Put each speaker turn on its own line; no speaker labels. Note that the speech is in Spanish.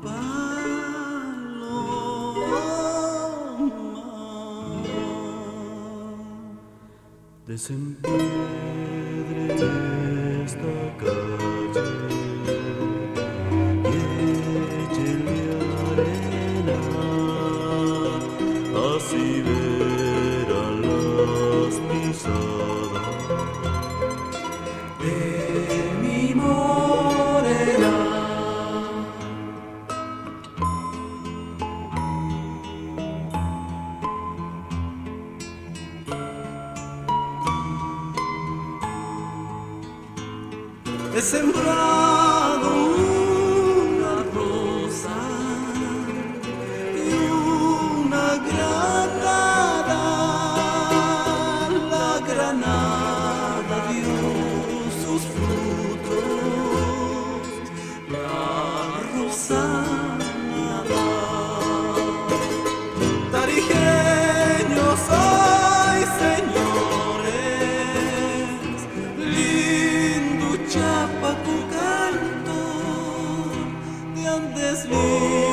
Desempiedre esta calle y échele arena, así verán las pisadas de mi morena. He sembrado una rosa y una granada. La granada dio sus frutos, la rosa nada. Tarijeño soy, señores, lindo Chapaco canto de Andes.